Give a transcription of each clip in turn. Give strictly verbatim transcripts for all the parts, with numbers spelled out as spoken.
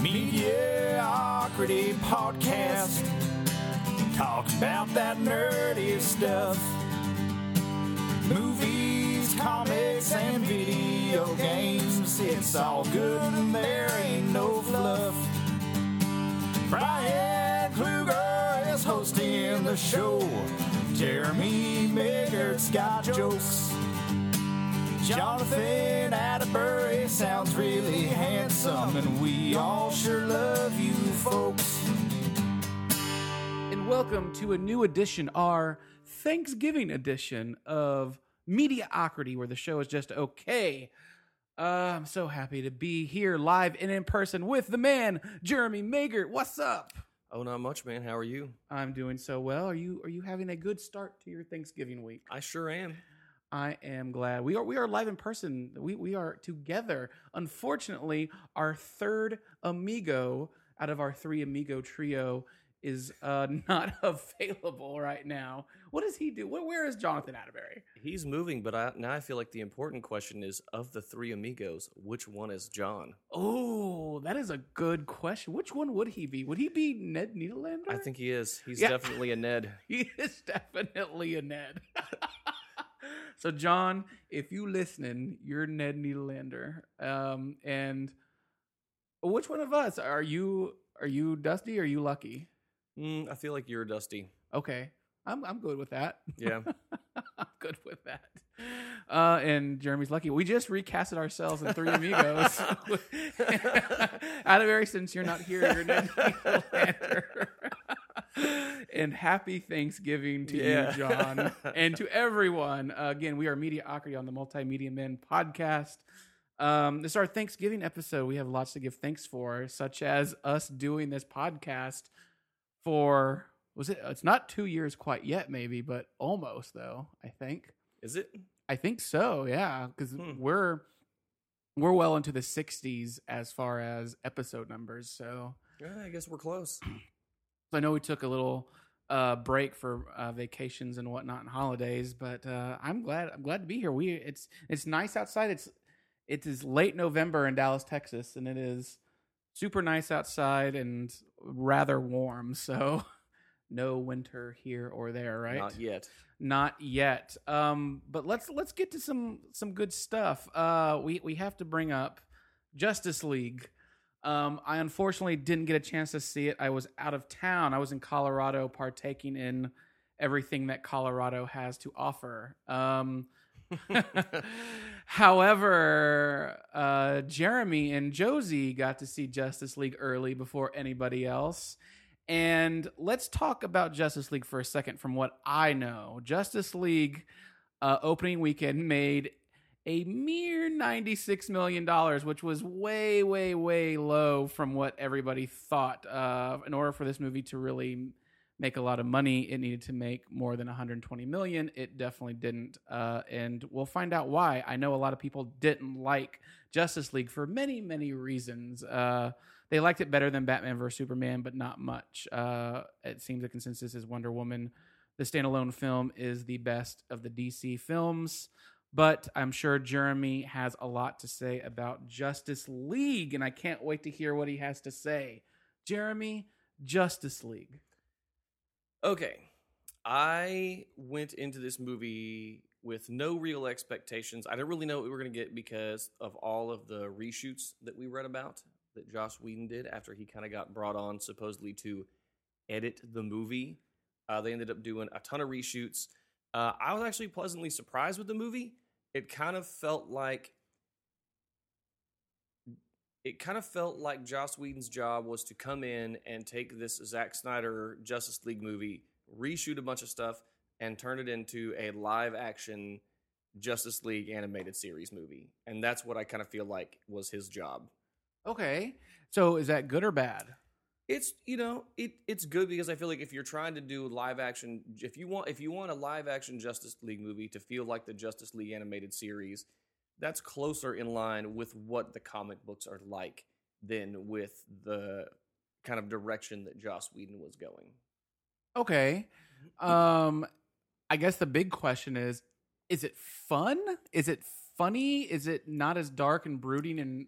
Mediocrity Podcast. Talk about that nerdy stuff. Movies, comics, and video games. It's all good and there ain't no fluff. Brian Kluger is hosting the show. Jeremy Meggert's got jokes. Jonathan Atterbury sounds really handsome, and we all sure love you folks. And welcome to a new edition, our Thanksgiving edition of Mediocrity, where the show is just okay. Uh, I'm so happy to be here live and in person with the man, Jeremy Meggert. What's up? Oh, not much, man. How are you? I'm doing so well. Are you Are you having a good start to your Thanksgiving week? I sure am. I am glad. We are we are live in person. We we are together. Unfortunately, our third amigo out of our three amigo trio is uh, not available right now. What does he do? Where, where is Jonathan Atterbury? He's moving, but I, now I feel like the important question is, of the three amigos, which one is John? Oh, that is a good question. Which one would he be? Would he be Ned Niederlander? I think he is. He's Yeah. definitely a Ned. He is definitely a Ned. So, John, if you listening, you're Ned Niederlander. Um, and which one of us are you? Are you Dusty or are you Lucky? Mm, I feel like you're Dusty. Okay, I'm I'm good with that. Yeah. I'm good with that. Uh, and Jeremy's Lucky. We just recasted ourselves in Three Amigos. Atterbury, since you're not here, you're Ned Niederlander. And happy Thanksgiving to Yeah. you, John, and to everyone. Uh, again, we are Mediocrity on the Multimedia Men podcast. Um, this is our Thanksgiving episode. We have lots to give thanks for, such as us doing this podcast for, was it, it's not two years quite yet, maybe, but almost, though, I think. Is it? I think so, yeah, because Hmm. we're, we're well into the sixties as far as episode numbers, so... Yeah, I guess we're close. I know we took a little uh, break for uh, vacations and whatnot and holidays, but uh, I'm glad. I'm glad to be here. We it's it's nice outside. It's it is late November in Dallas, Texas, and it is super nice outside and rather warm. So no winter here or there, right? Not yet. Not yet. Um, but let's let's get to some some good stuff. Uh, we we have to bring up Justice League. Um, I unfortunately didn't get a chance to see it. I was out of town. I was in Colorado partaking in everything that Colorado has to offer. Um, however, uh, Jeremy and Josie got to see Justice League early before anybody else. And let's talk about Justice League for a second from what I know. Justice League uh, opening weekend made a mere ninety-six million dollars, which was way, way, way low from what everybody thought. Uh, in order for this movie to really make a lot of money, it needed to make more than one hundred twenty million dollars. It definitely didn't, uh, and we'll find out why. I know a lot of people didn't like Justice League for many, many reasons. Uh, they liked it better than Batman versus Superman, but not much. Uh, it seems the consensus is Wonder Woman, the standalone film, is the best of the D C films. But I'm sure Jeremy has a lot to say about Justice League, and I can't wait to hear what he has to say. Jeremy, Justice League. Okay. I went into this movie with no real expectations. I didn't really know what we were going to get because of all of the reshoots that we read about that Joss Whedon did after he kind of got brought on supposedly to edit the movie. Uh, they ended up doing a ton of reshoots. Uh, I was actually pleasantly surprised with the movie. It kind of felt like it kind of felt like Joss Whedon's job was to come in and take this Zack Snyder Justice League movie, reshoot a bunch of stuff, and turn it into a live-action Justice League animated series movie. And that's what I kind of feel like was his job. Okay. So is that good or bad? It's, you know, it it's good because I feel like if you're trying to do live action, if you want if you want a live action Justice League movie to feel like the Justice League animated series, that's closer in line with what the comic books are like than with the kind of direction that Joss Whedon was going. Okay. Um, I guess the big question is, is it fun? Is it funny? Is it not as dark and brooding and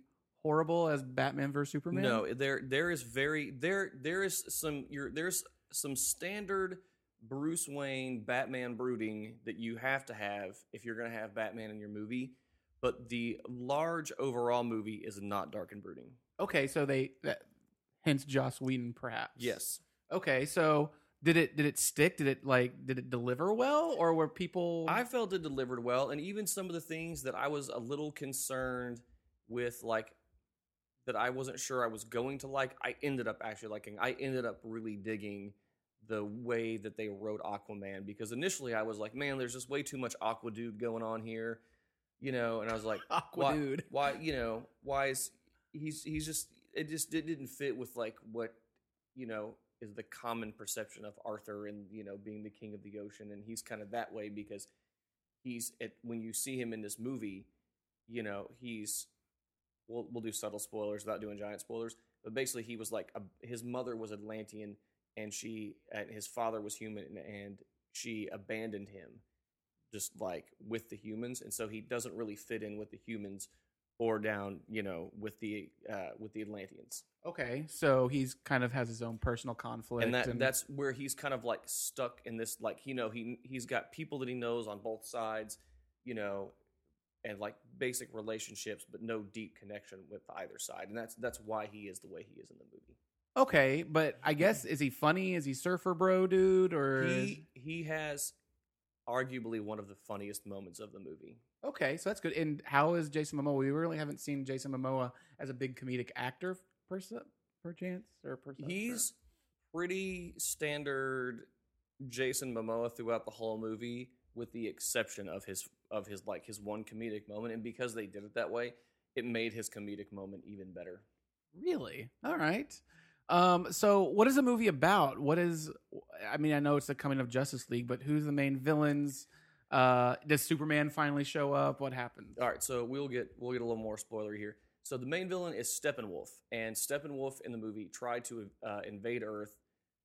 horrible as Batman versus Superman? No, there there is very there there is some you're, there's some standard Bruce Wayne Batman brooding that you have to have if you're going to have Batman in your movie, but the large overall movie is not dark and brooding. Okay, so they that, hence Joss Whedon, perhaps. Yes. Okay, so did it did it stick? Did it like did it deliver well, or were people? I felt it delivered well, and even some of the things that I was a little concerned with, like that I wasn't sure I was going to like, I ended up actually liking. I ended up really digging the way that they wrote Aquaman, because initially I was like, man, there's just way too much Aqua Dude going on here, you know, and I was like, Aqua why, Dude. why, you know, why is he's he's just it just it didn't fit with like what you know is the common perception of Arthur and, you know, being the king of the ocean. And he's kind of that way because he's, at, when you see him in this movie, you know, he's, we'll, we'll do subtle spoilers without doing giant spoilers, but basically he was like, a, his mother was Atlantean and she, and his father was human and, and she abandoned him just like with the humans. And so he doesn't really fit in with the humans or down, you know, with the, uh, with the Atlanteans. Okay, so he's kind of has his own personal conflict, and that and that's where he's kind of like stuck in this, like, you know, he he's got people that he knows on both sides, you know, and like basic relationships, but no deep connection with either side, and that's that's why he is the way he is in the movie. Okay, but I guess is he funny? Is he surfer bro dude, or He he has arguably one of the funniest moments of the movie. okay, so that's good. And how is Jason Momoa? We really haven't seen Jason Momoa as a big comedic actor. Per, per chance or per He's pretty standard Jason Momoa throughout the whole movie, with the exception of his of his like his one comedic moment, and because they did it that way, it made his comedic moment even better. Really? All right. Um, so what is the movie about? What is? I mean, I know it's the coming of Justice League, but who's the main villains? Uh, does Superman finally show up? What happens? All right, so we'll get we'll get a little more spoiler here. So the main villain is Steppenwolf, and Steppenwolf in the movie tried to uh, invade Earth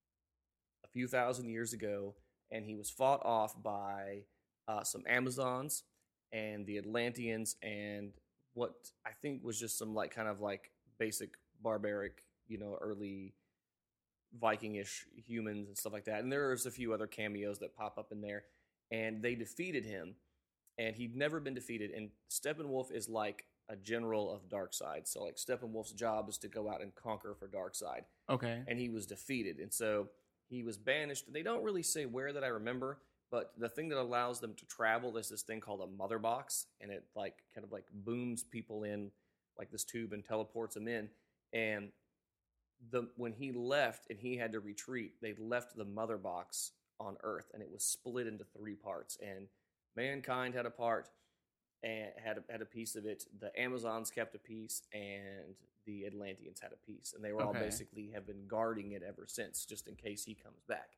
a few thousand years ago, and he was fought off by uh, some Amazons and the Atlanteans, and what I think was just some like kind of like basic barbaric, you know, early Viking-ish humans and stuff like that. And there's a few other cameos that pop up in there, and they defeated him, and he'd never been defeated. And Steppenwolf is like a general of Darkseid. So like Steppenwolf's job is to go out and conquer for Darkseid. Okay. And he was defeated. And so he was banished. They don't really say where that I remember, but the thing that allows them to travel is this thing called a mother box. And it like kind of like booms people in like this tube and teleports them in. And the when he left and he had to retreat, they left the mother box on Earth, and it was split into three parts. And mankind had a part, and had a, had a piece of it. The Amazons kept a piece, and the Atlanteans had a piece, and they were all Okay. basically have been guarding it ever since, just in case he comes back.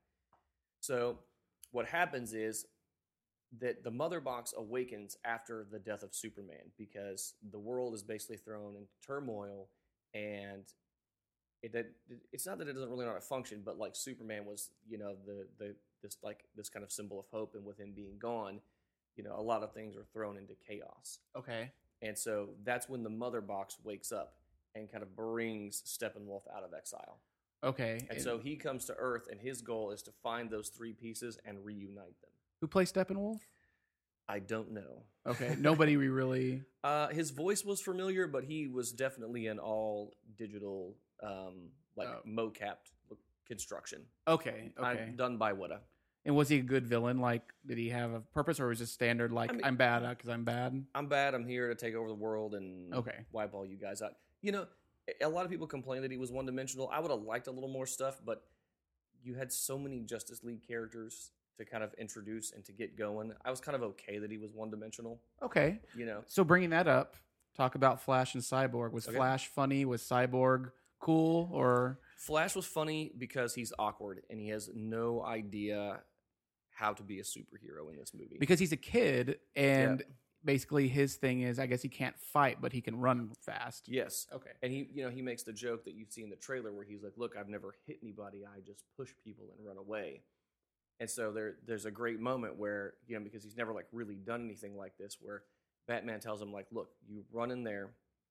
So what happens is that the mother box awakens after the death of Superman, because the world is basically thrown into turmoil, and it, it it's not that it doesn't really know how to function, but like Superman was, you know, the the this like this kind of symbol of hope, and with him being gone, you know, a lot of things are thrown into chaos. Okay. And so that's when the mother box wakes up and kind of brings Steppenwolf out of exile. Okay. And so he comes to Earth, and his goal is to find those three pieces and reunite them. who plays Steppenwolf? I don't know. Okay. Nobody we really. Uh, his voice was familiar, but he was definitely an all digital, um, like Oh. mocapped construction. Okay. I- Okay. done by Weta. And was he a good villain? Like, did he have a purpose, or was it just standard? Like, I mean- I'm bad because I'm bad. I'm bad. I'm here to take over the world and Okay. wipe all you guys out. You know, a lot of people complain that he was one dimensional. I would have liked a little more stuff, but you had so many Justice League characters to kind of introduce and to get going. I was kind of okay that he was one dimensional. Okay. You know, So bringing that up, talk about Flash and Cyborg. Was Okay. Flash funny? Was Cyborg cool? Or Flash was funny because he's awkward and he has no idea how to be a superhero in this movie. because he's a kid and Yeah. basically his thing is, I guess he can't fight, but he can run fast. Yes. Okay. And he, you know, he makes the joke that you see in the trailer where he's like, "Look, I've never hit anybody. I just push people and run away." And so there, there's a great moment where, you know, because he's never like really done anything like this, where Batman tells him like, "Look, you run in there,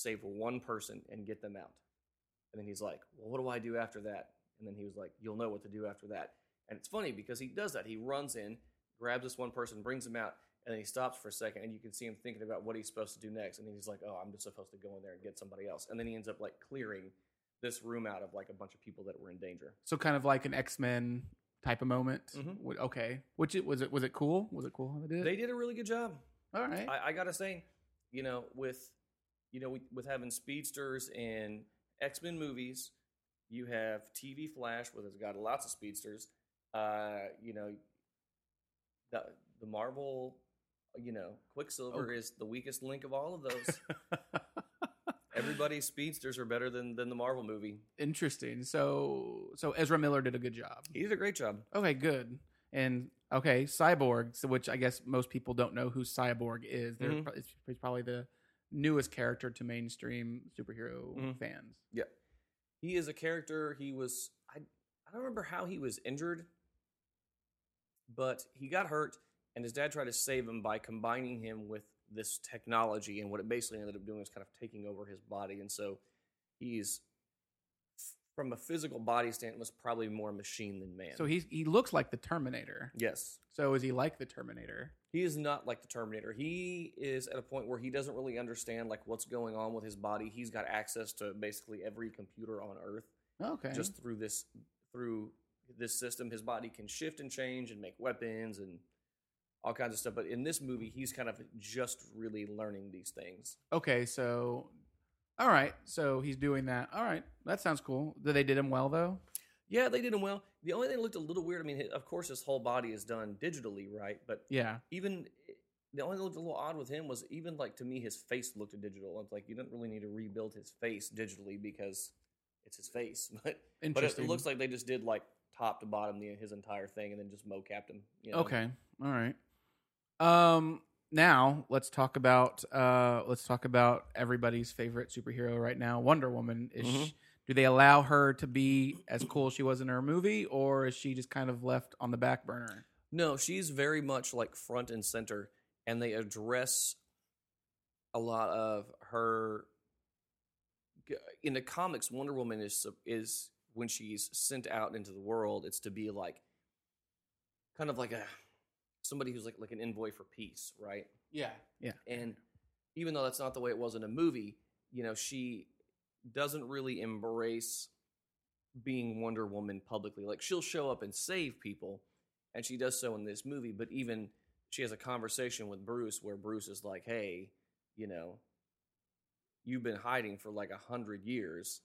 save one person and get them out. And then he's like, well, what do I do after that? And then he was like, you'll know what to do after that. And it's funny because he does that. He runs in, grabs this one person, brings him out, and then he stops for a second, and you can see him thinking about what he's supposed to do next. And then he's like, oh, I'm just supposed to go in there and get somebody else. And then he ends up like clearing this room out of like a bunch of people that were in danger. So kind of like an X-Men type of moment. Mhm. Would- Okay. Which it was it was it cool? Was it cool how they did it? They did a really good job. All right. I, I gotta say, you know, with you know, with, with having speedsters in X-Men movies, you have T V Flash, where there's got lots of speedsters. Uh, you know, the the Marvel, you know, Quicksilver Oh. is the weakest link of all of those. Everybody's speedsters are better than than the Marvel movie. Interesting. So so Ezra Miller did a good job. He did a great job. Okay, good. And okay, Cyborg, so which I guess most people don't know who Cyborg is. They're Mhm. pro- it's, it's probably the newest character to mainstream superhero Mhm. fans. Yeah, he is a character. He was I I don't remember how he was injured, but he got hurt, and his dad tried to save him by combining him with this technology. And what it basically ended up doing is kind of taking over his body. And so he's, from a physical body standpoint, was probably more machine than man. So he's he looks like the Terminator. yes, So is he like the Terminator? he is not like the Terminator. He is at a point where he doesn't really understand like what's going on with his body. He's got access to basically every computer on Earth. Okay. Just through this through this system, his body can shift and change and make weapons and all kinds of stuff. But in this movie, he's kind of just really learning these things. Okay, so all right. So he's doing that. All right. That sounds cool. Did they did him well though? Yeah, they did him well. The only thing that looked a little weird, I mean, of course, his whole body is done digitally, right? But Yeah. even the only thing that looked a little odd with him was even like to me, his face looked digital. It's like you don't really need to rebuild his face digitally because it's his face. But but it, Interesting. it looks like they just did like top to bottom the, his entire thing and then just mocapped him. You know? Okay. All right. Um now let's talk about uh let's talk about everybody's favorite superhero right now, Wonder Woman. Is Mhm. she, do they allow her to be as cool as she was in her movie, or is she just kind of left on the back burner? No, she's very much like front and center, and they address a lot of her. In the comics, Wonder Woman is is when she's sent out into the world, it's to be like kind of like a somebody who's like like an envoy for peace, right? Yeah. Yeah. And even though that's not the way it was in a movie, you know, she doesn't really embrace being Wonder Woman publicly. Like she'll show up and save people, and she does so in this movie, but even she has a conversation with Bruce where Bruce is like, hey, you know, you've been hiding for like a hundred years.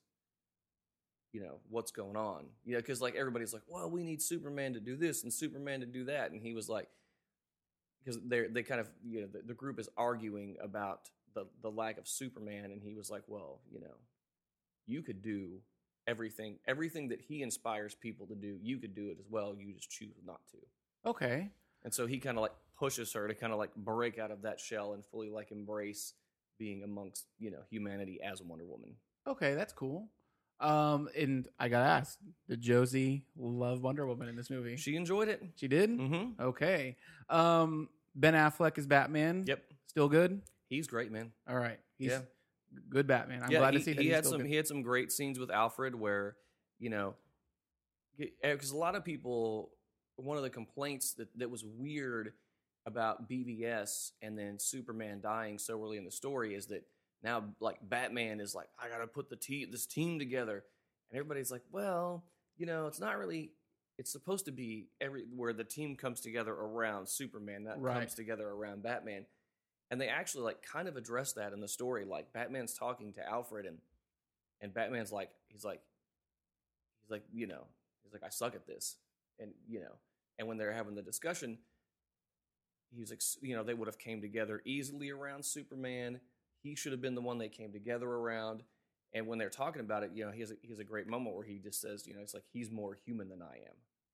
You know, what's going on? You know, because like everybody's like, well, we need Superman to do this and Superman to do that. And he was like, because they're, they kind of, you know, the, the group is arguing about the, the lack of Superman. And he was like, well, you know, you could do everything, everything that he inspires people to do. You could do it as well. You just choose not to. Okay. And so he kind of like pushes her to kind of like break out of that shell and fully like embrace being amongst, you know, humanity as a Wonder Woman. Okay, that's cool. Um, and I gotta ask, did Josie love Wonder Woman in this movie? She enjoyed it. She did? Mm-hmm. Okay. Um, Ben Affleck is Batman. Yep. Still good? He's great, man. All right. He's Yeah. good Batman. I'm yeah, glad he, to see that he he's had still some. good. He had some great scenes with Alfred where, you know, because a lot of people, one of the complaints that, that was weird about B V S and then Superman dying so early in the story is that now like Batman is like, I gotta put the te- this team together, and everybody's like, well, you know, it's not really. It's supposed to be every where the team comes together around Superman, that Right. comes together around Batman. And they actually like kind of address that in the story. Like Batman's talking to Alfred, and and Batman's like, he's like, he's like, you know, he's like, I suck at this, and you know, and when they're having the discussion, he's like, you know, they would have came together easily around Superman. He should have been the one they came together around. And when they're talking about it, you know, he has a, he has a great moment where he just says, you know, it's like he's more human than I am.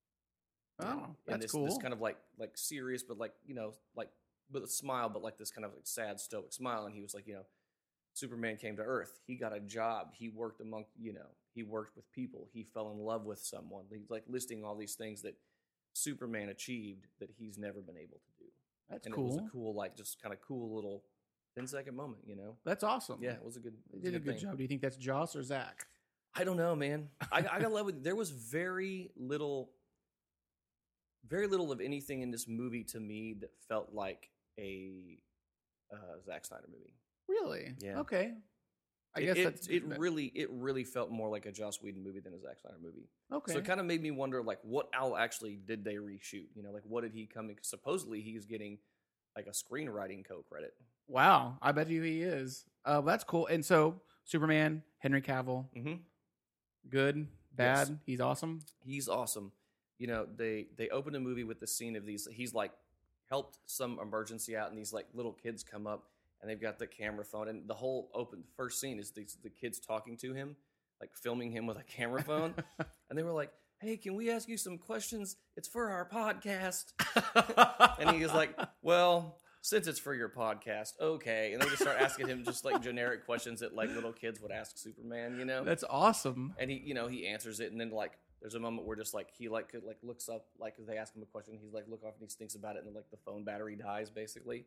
Oh, and that's this, cool. This kind of like like serious, but like you know, like with a smile, but like this kind of like sad, stoic smile. And he was like, you know, Superman came to Earth. He got a job. He worked among, you know, he worked with people. He fell in love with someone. He's like listing all these things that Superman achieved that he's never been able to do. That's and cool. it was a cool, like just kind of cool little ten second moment, you know? That's awesome. Yeah, it was a good, it They was did a good good thing. job. Do you think that's Joss or Zach? I don't know, man. I, I got love with. There was very little, very little of anything in this movie to me that felt like a uh, Zack Snyder movie. Really? Yeah. Okay. I It- guess it, that's it really, it really felt more like a Joss Whedon movie than a Zack Snyder movie. okay. So it kind of made me wonder, like, what all actually did they reshoot? You know, like, what did he come? In? Supposedly, he's getting like a screenwriting co-credit. Wow, I bet you he is. Uh, that's cool. And so Superman, Henry Cavill, Mm-hmm. good, bad. Yes. He's awesome. He's awesome. You know, they they open the movie with the scene of these. He's like helped some emergency out, and these like little kids come up, and they've got the camera phone, and the whole open first scene is these the kids talking to him, like filming him with a camera phone, and they were like, "Hey, can we ask you some questions? It's for our podcast." And he was like, "Well, since it's for your podcast, okay." And they just start asking him just like generic questions that like little kids would ask Superman, you know. That's awesome. And he, you know, he answers it, and then like there's a moment where just like he like like looks up, like they ask him a question, he's like look off and he thinks about it, and then like the phone battery dies basically.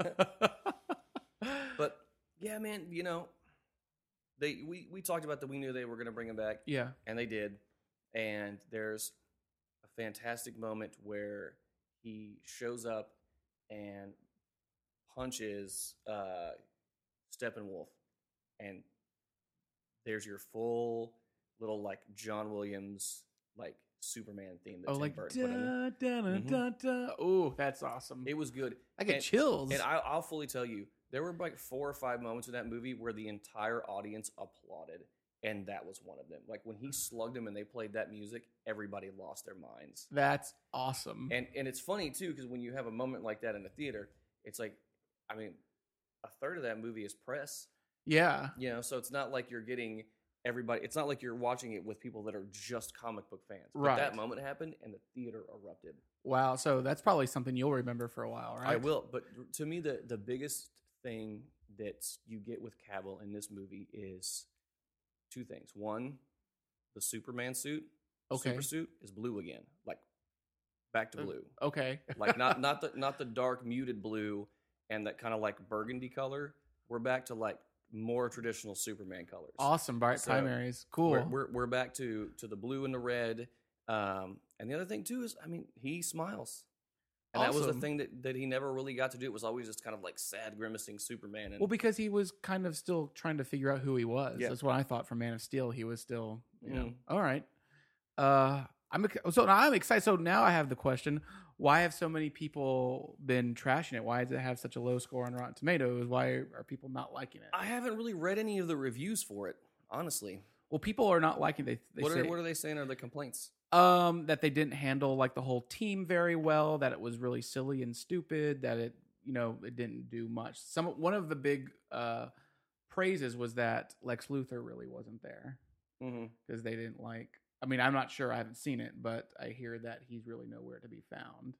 But yeah, man, you know, they we we talked about that we knew they were going to bring him back, Yeah. and they did. And there's a fantastic moment where he shows up and punches uh, Steppenwolf, and there's your full little like John Williams like Superman theme that Oh, Tim like Burton put in. da da da Mhm. da da. Oh, that's awesome. It was good. I get and, chills. And I, I'll fully tell you, there were like four or five moments in that movie where the entire audience applauded, and that was one of them. Like when he slugged him and they played that music, everybody lost their minds. That's awesome. And and it's funny too, because when you have a moment like that in the theater, it's like, I mean, a third of that movie is press. yeah. You know, so it's not like you're getting everybody. It's not like you're watching it with people that are just comic book fans. But Right. that moment happened, and the theater erupted. Wow. So that's probably something you'll remember for a while, right? I will, but to me, the the biggest thing that you get with Cavill in this movie is two things. One, the Superman suit, Okay. super suit, is blue again, like back to Uh, blue, Okay. like not not the not the dark muted blue and that kind of like burgundy color. We're back to like more traditional Superman colors. Awesome. Bright So, primaries. Cool. We're, we're we're back to to the blue and the red. Um, and the other thing too is, I mean, he smiles, and that was the Awesome. thing that, that he never really got to do. It was always just kind of like sad, grimacing Superman. And Well, because he was kind of still trying to figure out who he was. Yeah. That's what I thought from Man of Steel. He was still, you know. Mhm. All right. Uh, I'm ex- so now I'm excited. So now I have the question: why have so many people been trashing it? Why does it have such a low score on Rotten Tomatoes? Why are people not liking it? I haven't really read any of the reviews for it, honestly. Well, people are not liking it. They, they What say are what are they saying are the complaints? um, that they didn't handle like the whole team very well. That it was really silly and stupid. That it, you know, it didn't do much. Some one of the big uh, praises was that Lex Luthor really wasn't there Mm-hmm. because they didn't like. I mean, I'm not sure. I haven't seen it, but I hear that he's really nowhere to be found.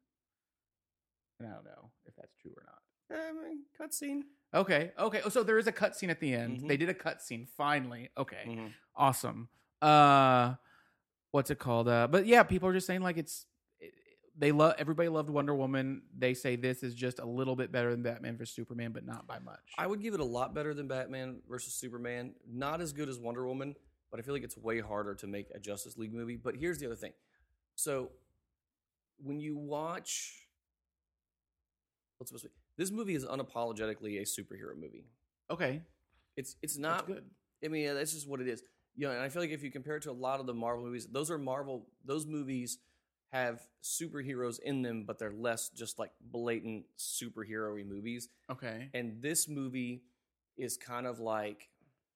And I don't know if that's true or not. I mean, cutscene. Okay, okay. Oh, so there is a cutscene at the end. Mhm. They did a cutscene finally. Okay, Mm-hmm. awesome. Uh, what's it called? Uh, but yeah, people are just saying like it's it, they love everybody loved Wonder Woman. They say this is just a little bit better than Batman versus Superman, but not by much. I would give it a lot better than Batman versus Superman. Not as good as Wonder Woman, but I feel like it's way harder to make a Justice League movie. But here's the other thing. So when you watch, what's supposed to be, this movie is unapologetically a superhero movie. Okay, It's it's that's not good. I mean, that's just what it is. You know, and I feel like if you compare it to a lot of the Marvel movies, those are Marvel. Those movies have superheroes in them, but they're less just like blatant superhero-y movies. Okay, And this movie is kind of like,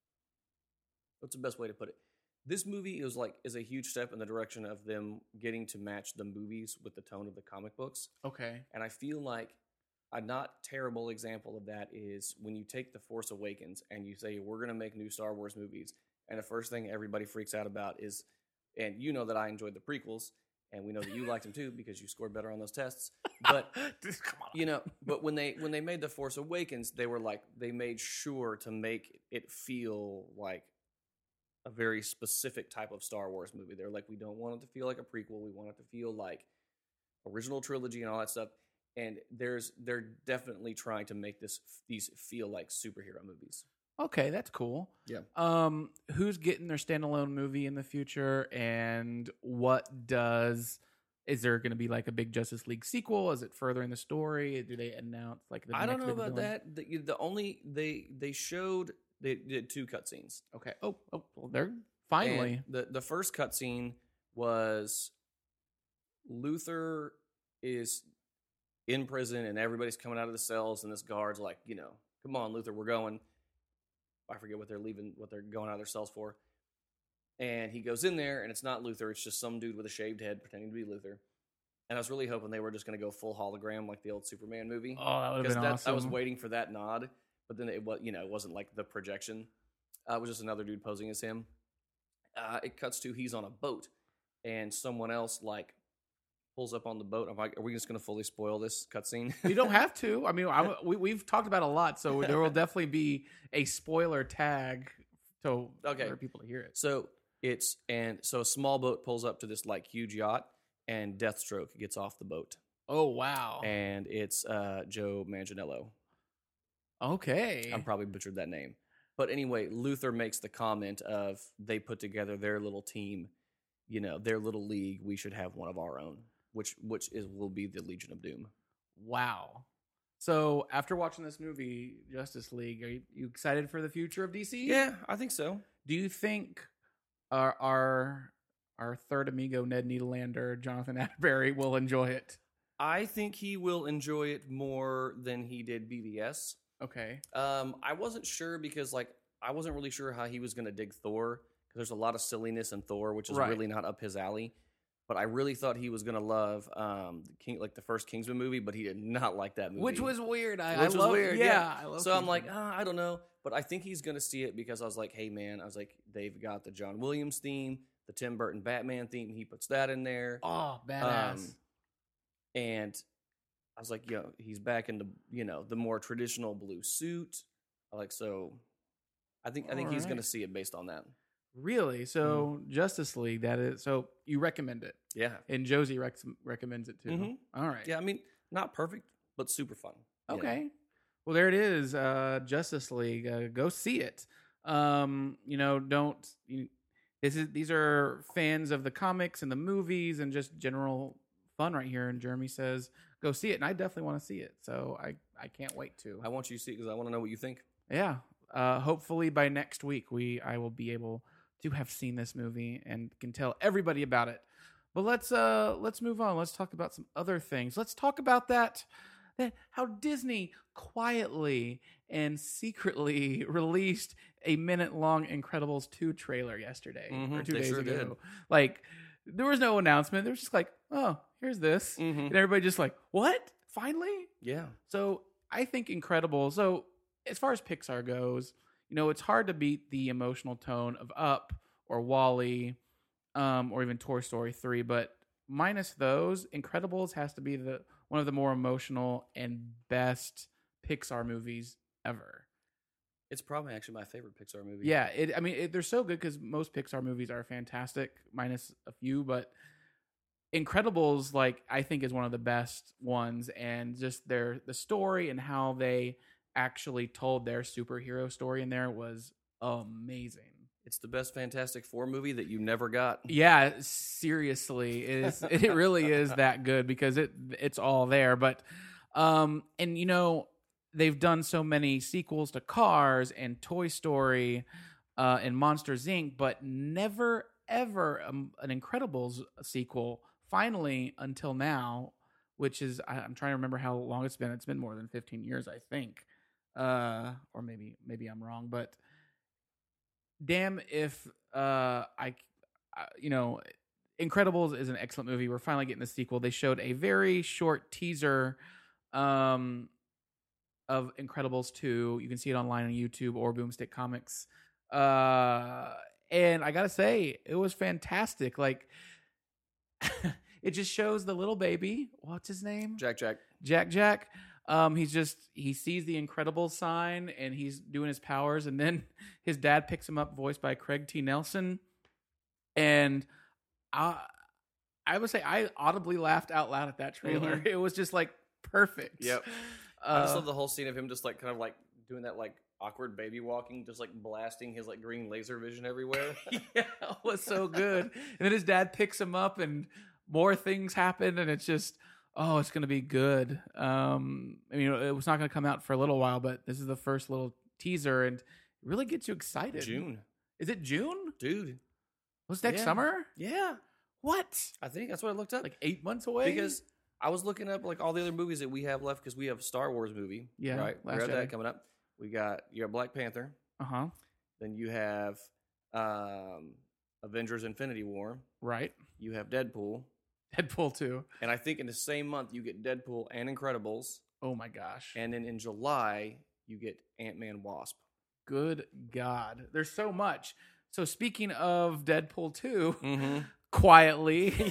what's the best way to put it? This movie is like is a huge step in the direction of them getting to match the movies with the tone of the comic books. okay, And I feel like a not terrible example of that is when you take The Force Awakens and you say, we're going to make new Star Wars movies. And the first thing everybody freaks out about is, and you know that I enjoyed the prequels, and we know that you liked them too because you scored better on those tests. But, Just come on. you know, but when they when they made The Force Awakens, they were like, they made sure to make it feel like a very specific type of Star Wars movie. They're like, we don't want it to feel like a prequel. We want it to feel like original trilogy and all that stuff. and there's they're definitely trying to make this these feel like superhero movies. Okay, that's cool. Yeah. Um, who's getting their standalone movie in the future, and what does? Is there going to be like a big Justice League sequel? Is it furthering the story? Do they announce like the I don't next know big about villain? that. The, the only they they showed they did two cutscenes. Okay. Oh, oh, well, they're finally. And the the first cutscene was Luthor is in prison and everybody's coming out of the cells and this guard's like, you know, come on, Luthor, we're going. I forget what they're leaving, what they're going out of their cells for. And he goes in there and it's not Luthor, it's just some dude with a shaved head pretending to be Luthor. And I was really hoping they were just going to go full hologram like the old Superman movie. Oh, that would have been that, awesome. I was waiting for that nod, but then it was, you know, it wasn't like the projection. Uh, it was just another dude posing as him. Uh, it cuts to he's on a boat, and someone else like pulls up on the boat. I'm like, are we just going to fully spoil this cutscene? You don't have to. I mean, I, we, we've talked about it a lot, so there will definitely be a spoiler tag to Okay. for people to hear it. So it's and so a small boat pulls up to this like huge yacht, and Deathstroke gets off the boat, Oh wow. and it's uh, Joe Manganiello. Okay. I'm probably butchered that name. But anyway, Luthor makes the comment of they put together their little team, you know, their little league. We should have one of our own, which which is will be the Legion of Doom. Wow. So after watching this movie, Justice League, are you, you excited for the future of D C? Yeah, I think so. Do you think our our our third amigo Ned Needlander, Jonathan Atterbury, will enjoy it? I think he will enjoy it more than he did B V S. Okay. Um, I wasn't sure because like I wasn't really sure how he was going to dig Thor because there's a lot of silliness in Thor, which is Right. really not up his alley. But I really thought he was going to love um, the King, like the first Kingsman movie, but he did not like that movie. Which was weird. I, Which I was love, weird, Yeah. yeah. I love So I'm like, Kingsman. ah, I don't know. But I think he's going to see it because I was like, hey, man, I was like, they've got the John Williams theme, the Tim Burton Batman theme. He puts that in there. Oh, badass. Um, and I was like, yo, he's back in the, you know, the more traditional blue suit. I like, so I think, I think he's Alright. going to see it based on that. Really? So Justice League, that is. So you recommend it, Yeah. and Josie rec- recommends it too. Mhm. All right. Yeah. I mean, not perfect, but super fun. you know? Okay. Well, there it is. Uh, Justice League. Uh, go see it. Um, you know, don't. You, this is these are fans of the comics and the movies and just general fun right here. And Jeremy says, go see it, and I definitely want to see it. So I I can't wait to. I want you to see it because I want to know what you think. Yeah. Uh, hopefully by next week we I will be able to have seen this movie and can tell everybody about it. But let's uh let's move on. Let's talk about some other things. Let's talk about that that how Disney quietly and secretly released a minute long Incredibles two trailer yesterday or Mhm, two they days sure ago. did. Like there was no announcement. There was just like, oh, here's this. Mm-hmm. And everybody just like, what? Finally? Yeah. So I think Incredible. So as far as Pixar goes, you know, it's hard to beat the emotional tone of Up or WALL-E, um, or even Toy Story three. But minus those, Incredibles has to be the one of the more emotional and best Pixar movies ever. It's probably actually my favorite Pixar movie. Yeah, it. I mean, it, they're so good because most Pixar movies are fantastic, minus a few. But Incredibles, like I think, is one of the best ones, and just their the story and how they actually told their superhero story in there was amazing. It's the best Fantastic Four movie that you never got. Yeah, seriously, it is. It really is that good because it it's all there. But um, and you know they've done so many sequels to Cars and Toy Story, uh, and Monsters Incorporated, but never ever um, an Incredibles sequel. Finally, until now, which is I, I'm trying to remember how long it's been. It's been more than fifteen years, I think, uh, or maybe maybe I'm wrong, but. Damn if uh I, uh, you know, Incredibles is an excellent movie. We're finally getting the sequel. They showed a very short teaser um of Incredibles two. You can see it online on YouTube or Boomstick Comics. Uh and I gotta say, it was fantastic. Like it just shows the little baby. What's his name? Jack Jack. Jack Jack. Um, he's just he sees the Incredibles sign and he's doing his powers, and then his dad picks him up, voiced by Craig T. Nelson. And I, I would say I audibly laughed out loud at that trailer. Mhm. It was just like perfect. Yep. Uh, I just love the whole scene of him just like kind of like doing that like awkward baby walking, just like blasting his like green laser vision everywhere. yeah, it was so good. And then his dad picks him up, and more things happen, and it's just, oh, it's going to be good. Um, I mean, it was not going to come out for a little while, but this is the first little teaser, and it really gets you excited. June. Is it June? Dude. Was next Yeah. summer? Yeah. What? I think that's what I looked up. Like eight months away? Because I was looking up like all the other movies that we have left because we have a Star Wars movie. Yeah, Right. We Last have Jedi. that coming up. We got you have Black Panther. Uh-huh. Then you have um, Avengers Infinity War. Right. You have Deadpool. Deadpool two. And I think in the same month you get Deadpool and Incredibles. Oh my gosh. And then in July you get Ant-Man Wasp. Good God. There's so much. So speaking of Deadpool two, Mm-hmm. quietly,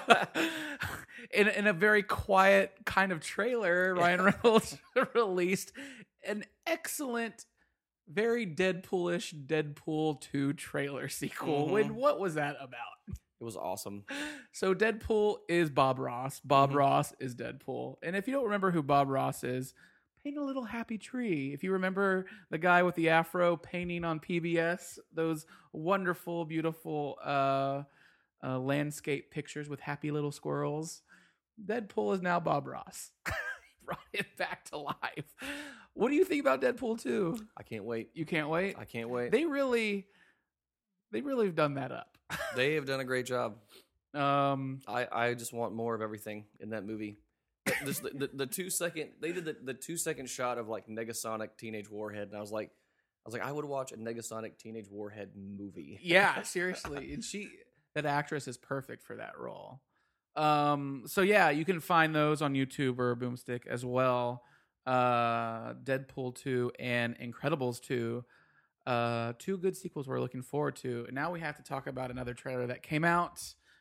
in, in a very quiet kind of trailer, Ryan Reynolds released an excellent, very Deadpoolish Deadpool two trailer sequel. Mhm. When what was that about? It was awesome. So Deadpool is Bob Ross. Bob Mhm. Ross is Deadpool. And if you don't remember who Bob Ross is, paint a little happy tree. If you remember the guy with the afro painting on P B S, those wonderful, beautiful uh, uh, landscape pictures with happy little squirrels, Deadpool is now Bob Ross. He brought it back to life. What do you think about Deadpool two? I can't wait. You can't wait? I can't wait. They really, they really have done that up. They have done a great job. Um, I, I just want more of everything in that movie. This, the, the, the two second they did the, the two second shot of like Negasonic Teenage Warhead, and I was like, I was like, I would watch a Negasonic Teenage Warhead movie. yeah, seriously. And she, that actress is perfect for that role. Um, so yeah, you can find those on YouTube or Boomstick as well. Uh, Deadpool two and Incredibles two. Uh, two good sequels we're looking forward to. And now we have to talk about another trailer that came out.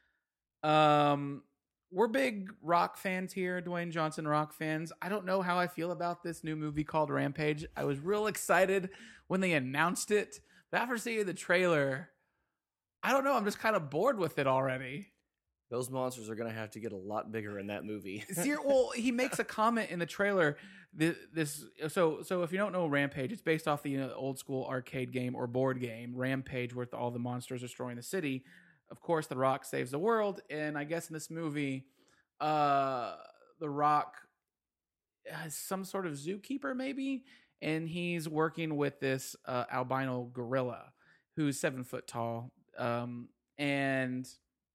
Um, we're big Rock fans here, Dwayne Johnson Rock fans. I don't know how I feel about this new movie called Rampage. I was real excited when they announced it, but after seeing the trailer, I don't know. I'm just kind of bored with it already. Those monsters are gonna have to get a lot bigger in that movie. See, well, he makes a comment in the trailer. This, this, so, so if you don't know Rampage, it's based off the you know, old school arcade game or board game Rampage, where all the monsters are destroying the city. Of course, The Rock saves the world, and I guess in this movie, uh, The Rock has some sort of zookeeper, maybe, and he's working with this uh, albino gorilla who's seven foot tall, um, and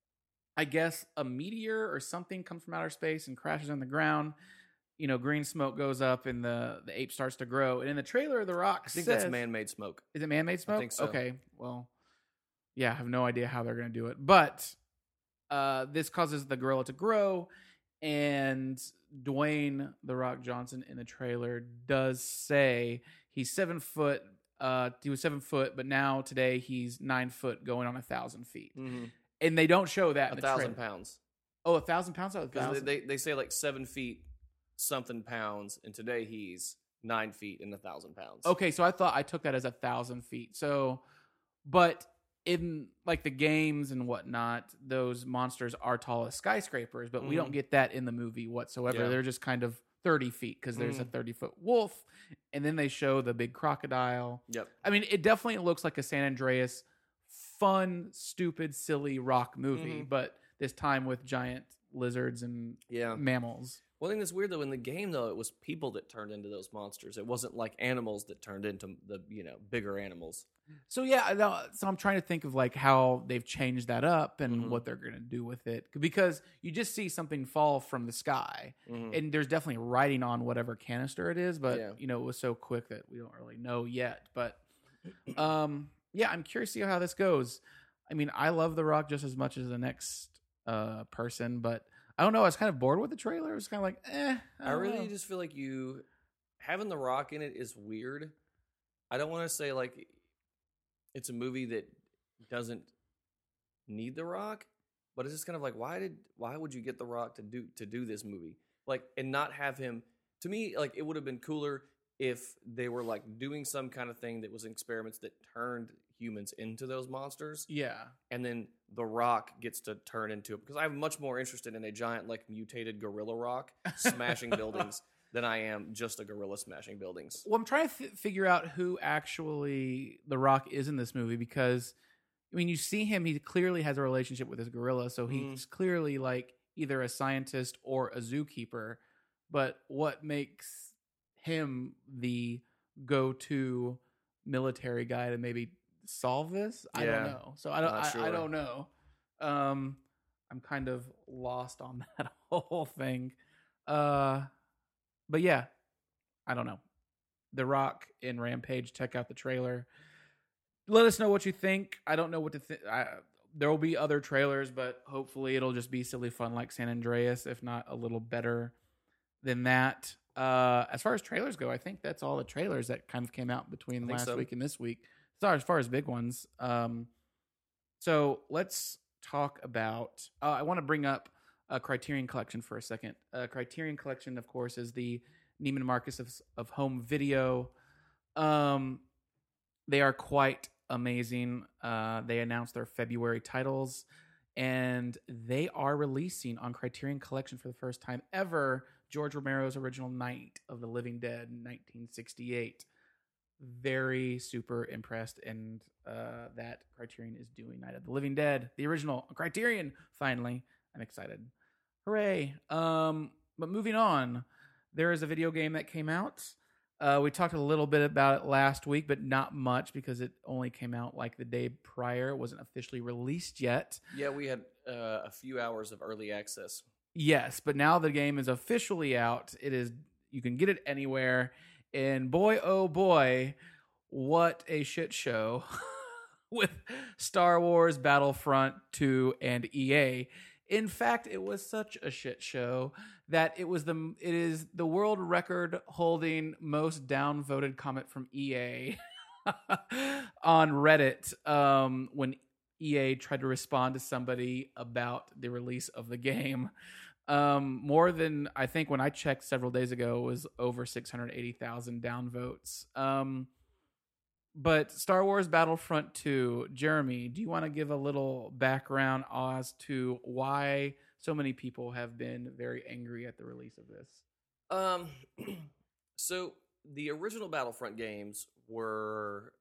I guess a meteor or something comes from outer space and crashes on the ground. You know, green smoke goes up and the, the ape starts to grow. And in the trailer, The Rock I think says, that's man-made smoke. Is it man-made smoke? think so. Okay, well, yeah, I have no idea how they're going to do it. But uh, this causes the gorilla to grow. And Dwayne The Rock Johnson in the trailer does say he's seven foot. Uh, he was seven foot, but now today he's nine foot going on a thousand feet. Mm-hmm. And they don't show that A in the thousand trailer. pounds. Oh, a thousand pounds? Oh, a Because thousand. they, they say like seven feet something pounds, and today he's nine feet and a thousand pounds. Okay, so I thought I took that as a thousand feet. So, but in like the games and whatnot, those monsters are tall as skyscrapers, but we Mhm. don't get that in the movie whatsoever. Yeah. They're just kind of thirty feet because there's a Mhm. thirty foot wolf, and then they show the big crocodile. Yep. I mean, it definitely looks like a San Andreas fun, stupid, silly rock movie, Mhm. but this time with giant lizards and Yeah. mammals. One thing that's weird though, in the game though, it was people that turned into those monsters. It wasn't like animals that turned into the you know bigger animals. So yeah, I know- so I'm trying to think of like how they've changed that up and Mhm. what they're going to do with it, because you just see something fall from the sky, Mhm. and there's definitely writing on whatever canister it is, but Yeah. you know it was so quick that we don't really know yet. But um, yeah, I'm curious to see how this goes. I mean, I love The Rock just as much as the next uh, person, but I don't know. I was kind of bored with the trailer. It was kind of like, eh. I, I don't really know. just feel like you having The Rock in it is weird. I don't want to say like it's a movie that doesn't need The Rock, but it's just kind of like why did why would you get The Rock to do to do this movie like and not have him? To me, like it would have been cooler if they were like doing some kind of thing that was experiments that turned humans into those monsters, Yeah. and then the Rock gets to turn into it, because I'm much more interested in a giant like mutated gorilla Rock smashing buildings than I am just a gorilla smashing buildings. Well, I'm trying to th- figure out who actually The Rock is in this movie, because I mean, you see him, he clearly has a relationship with his gorilla, so he's Mm. clearly like either a scientist or a zookeeper. But what makes him the go-to military guy to maybe solve this? I Yeah. don't know. So I don't. Not I, I sure. don't know. Um, I'm kind of lost on that whole thing. Uh, but yeah, I don't know. The Rock in Rampage. Check out the trailer. Let us know what you think. I don't know what to think. There will be other trailers, but hopefully it'll just be silly fun like San Andreas, if not a little better than that. Uh, as far as trailers go, I think that's all the trailers that kind of came out between I think last so. week and this week. Sorry, as far as big ones. Um, so let's talk about. Uh, I want to bring up a Criterion Collection for a second. Uh, Criterion Collection, of course, is the Neiman Marcus of, of home video. Um, they are quite amazing. Uh, they announced their February titles, and they are releasing on Criterion Collection for the first time ever George Romero's original Night of the Living Dead in nineteen sixty-eight. Very super impressed, and uh, that Criterion is doing Night of the Living Dead, the original Criterion. Finally, I'm excited. Hooray. Um, but moving on, there is a video game that came out. Uh, we talked a little bit about it last week, but not much because it only came out like the day prior. It wasn't officially released yet. Yeah, we had uh, a few hours of early access. Yes, but now the game is officially out. It is, you can get it anywhere. And boy, oh boy, what a shit show with Star Wars Battlefront two and E A. In fact, it was such a shit show that it was the it is the world record holding most downvoted comment from E A on Reddit um, when E A tried to respond to somebody about the release of the game. Um, more than, I think when I checked several days ago, it was over six hundred eighty thousand downvotes. Um, but Star Wars Battlefront two, Jeremy, do you want to give a little background as to why so many people have been very angry at the release of this? Um, so the original Battlefront games were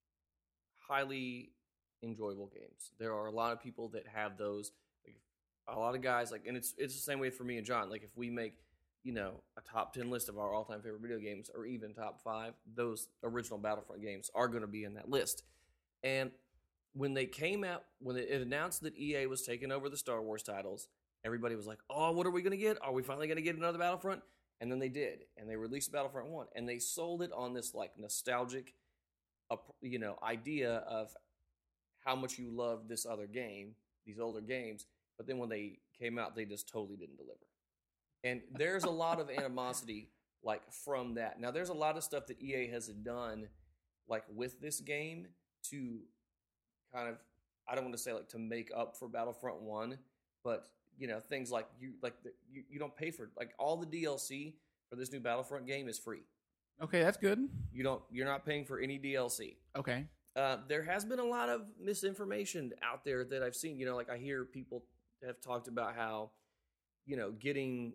highly enjoyable games. There are a lot of people that have those. Like, a lot of guys like, and it's it's the same way for me and John. Like, if we make, you know, a top ten list of our all time favorite video games, or even top five, those original Battlefront games are going to be in that list. And when they came out, when it announced that E A was taking over the Star Wars titles, everybody was like, "Oh, what are we going to get? Are we finally going to get another Battlefront?" And then they did, and they released Battlefront one, and they sold it on this like nostalgic, uh, you know, idea of how much you loved this other game, these older games. But then when they came out, they just totally didn't deliver. And there's a lot of animosity like from that. Now, there's a lot of stuff that E A has done like with this game to kind of, I don't want to say like to make up for Battlefront one, but you know, things like you like the, you, you don't pay for like all the D L C for this new Battlefront game is free. Okay, that's good. You don't you're not paying for any D L C. Okay. Uh, there has been a lot of misinformation out there that I've seen. You know, like I hear people have talked about how, you know, getting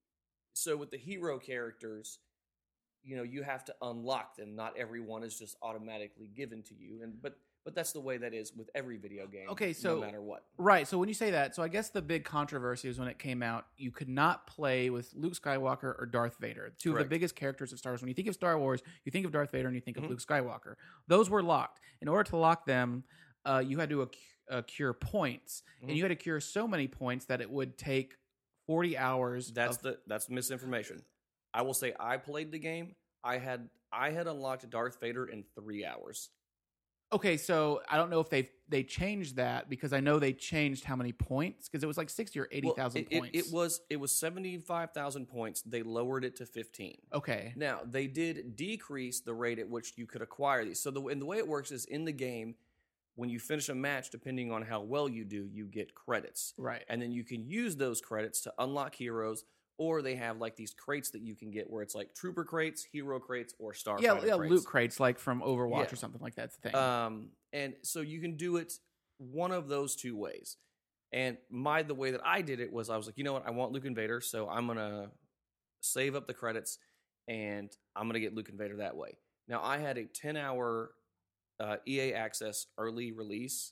so with the hero characters, you know, you have to unlock them. Not everyone is just automatically given to you, and but but that's the way that is with every video game. Okay, so no matter what, right. So when you say that, so I guess the big controversy was when it came out, you could not play with Luke Skywalker or Darth Vader, two Correct. of the biggest characters of Star Wars. When you think of Star Wars, you think of Darth Vader and you think of Mhm. Luke Skywalker. Those were locked. In order to lock them, uh, you had to acc- uh, cure points, Mhm. and you had to cure so many points that it would take forty hours. that's of, the that's misinformation. I will say I played the game. I had I had unlocked Darth Vader in three hours. Okay, so I don't know if they they changed that because I know they changed how many points because it was like sixty or eighty thousand Well, it, points. It, it was it was seventy five thousand points. They lowered it to fifteen. Okay. Now they did decrease the rate at which you could acquire these. So the and the way it works is in the game, when you finish a match, depending on how well you do, you get credits, Right. and then you can use those credits to unlock heroes or they have like these crates that you can get where it's like trooper crates, hero crates, or starfighter Yeah, yeah, crates. loot crates like from Overwatch Yeah. or something like that's the thing. Um, and so you can do it one of those two ways. And my the way that I did it was I was like, you know what, I want Luke Invader, so I'm gonna save up the credits and I'm gonna get Luke Invader that way. Now I had a ten hour uh, E A Access early release.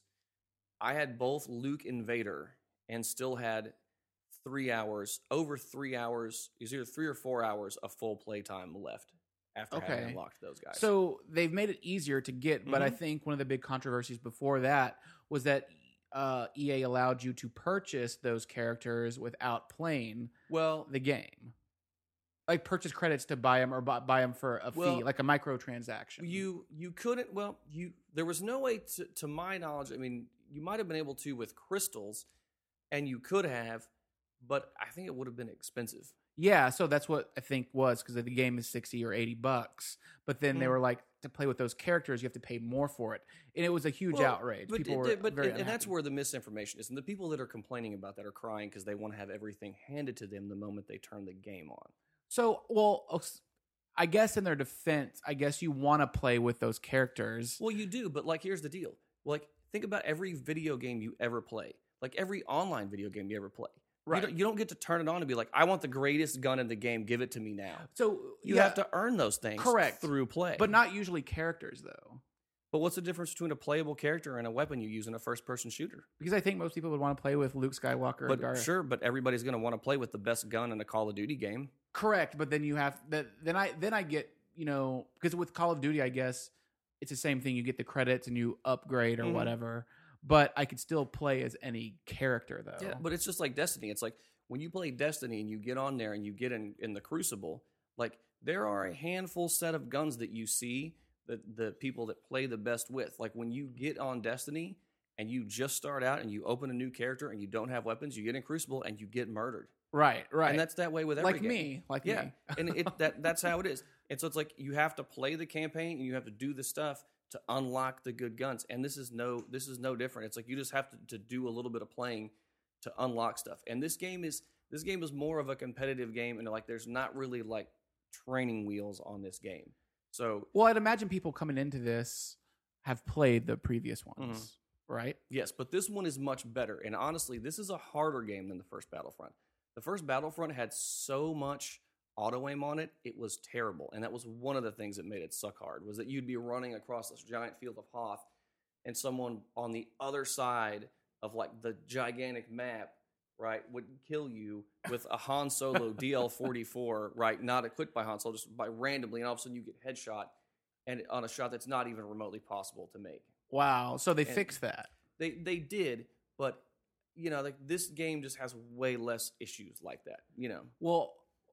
I had both Luke Invader and still had three hours, over three hours, it was either three or four hours of full playtime left after having Okay. unlocked those guys. So they've made it easier to get, but I Mhm. think one of the big controversies before that was that uh, E A allowed you to purchase those characters without playing well, the game. Like purchase credits to buy them or buy, buy them for a Well, fee, like a microtransaction. You you couldn't. Well, you there was no way to, to my knowledge. I mean, you might have been able to with crystals, and you could have, but I think it would have been expensive. Yeah, so that's what I think was because the game is sixty or eighty bucks. But then they Mhm. were like, to play with those characters, you have to pay more for it. And it was a huge Well, outrage. But, People it- were it- but very and, and that's unhappy. where the misinformation is, and the people that are complaining about that are crying because they want to have everything handed to them the moment they turn the game on. So, well, uh, I guess in their defense, I guess you want to play with those characters. Well, you do, but like, here's the deal. Like, think about every video game you ever play, like every online video game you ever play. Right. You don't, you don't get to turn it on and be like, I want the greatest gun in the game. Give it to me now. So You yeah, have to earn those things Correct. through play. but not usually characters though, But what's the difference between a playable character and a weapon you use in a first-person shooter? because I think most people would want to play with Luke Skywalker. or But Darth. sure, but everybody's going to want to play with the best gun in a Call of Duty game. Correct, but then you have that. Then I then I get you know because with Call of Duty, I guess it's the same thing. You get the credits and you upgrade or Mhm. whatever. But I could still play as any character though. Yeah, but it's just like Destiny. It's like when you play Destiny and you get on there and you get in, in the Crucible, like there are a handful set of guns that you see that the people that play the best with. Like when you get on Destiny and you just start out and you open a new character and you don't have weapons, you get in Crucible and you get murdered. right, right. And that's that way with every like game. me, like Yeah, me. and it that that's how it is. And so it's like you have to play the campaign and you have to do the stuff to unlock the good guns. And this is no this is no different. It's like you just have to, to do a little bit of playing to unlock stuff. And this game is this game is more of a competitive game, and like there's not really like training wheels on this game. So Well, I'd imagine people coming into this have played the previous ones, Mm-hmm. right? yes, but this one is much better. And honestly, this is a harder game than the first Battlefront. The first Battlefront had so much auto aim on it, it was terrible. And that was one of the things that made it suck hard, was that you'd be running across this giant field of Hoth and someone on the other side of like the gigantic map, right, would kill you with a Han Solo D L forty-four, right, not equipped by Han Solo, just by randomly, and all of a sudden you get headshot and on a shot that's not even remotely possible to make. Wow. So they And- fixed that. They they did, but you know, like this game just has way less issues like that. You know, Well,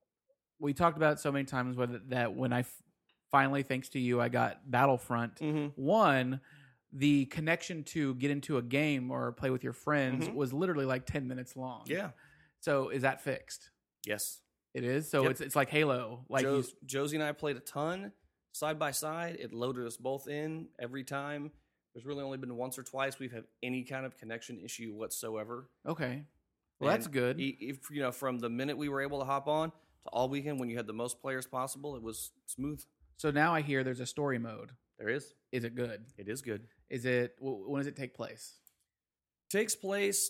we talked about it so many times whether that when I f- finally, thanks to you, I got Battlefront. One, the connection to get into a game or play with your friends Mhm. was literally like ten minutes long. yeah, So is that fixed? yes. It is. So Yep. it's it's like Halo. Like you, Joe, Josie and I played a ton side by side. It loaded us both in every time. There's really only been once or twice we've had any kind of connection issue whatsoever. okay. Well, that's And good. e- If you know, from the minute we were able to hop on to all weekend when you had the most players possible, it was smooth. So now I hear there's a story mode. There is. Is it good? It is good. Is it? wh- When does it take place? Takes place